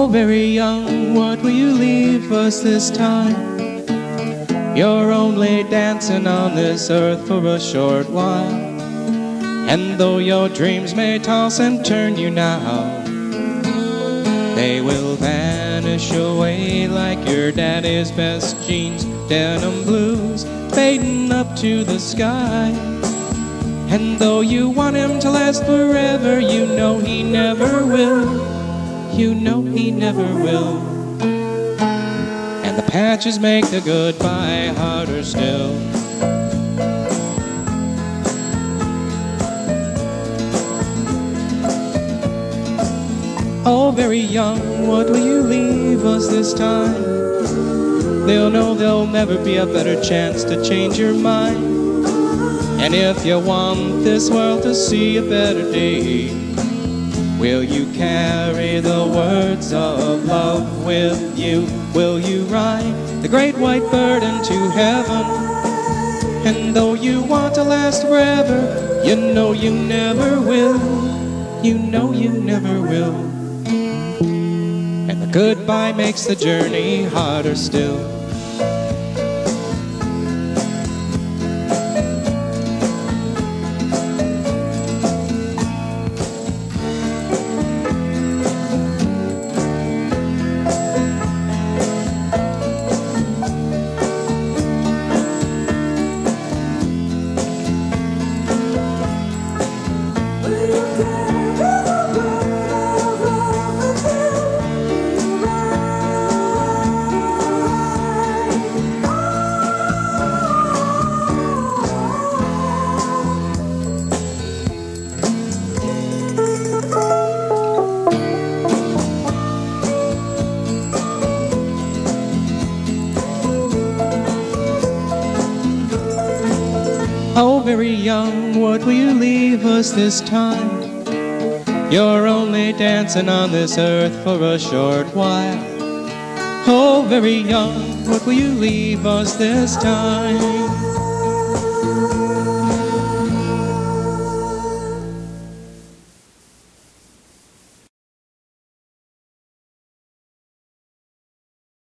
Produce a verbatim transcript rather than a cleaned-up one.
Oh, very young, what will you leave us this time? You're only dancing on this earth for a short while. And though your dreams may toss and turn you now, they will vanish away like your daddy's best jeans, denim blues, fading up to the sky. And though you want him to last forever, you know he never will. You know he never will. And the patches make the goodbye harder still. Oh, very young, what will you leave us this time? They'll know there'll never be a better chance to change your mind. And if you want this world to see a better day, will you carry the words of love with you? Will you ride the great white bird into heaven? And though you want to last forever, you know you never will. You know you never will. And the goodbye makes the journey harder still. Oh, very young, what will you leave us this time? You're only dancing on this earth for a short while. Oh, very young, what will you leave us this time?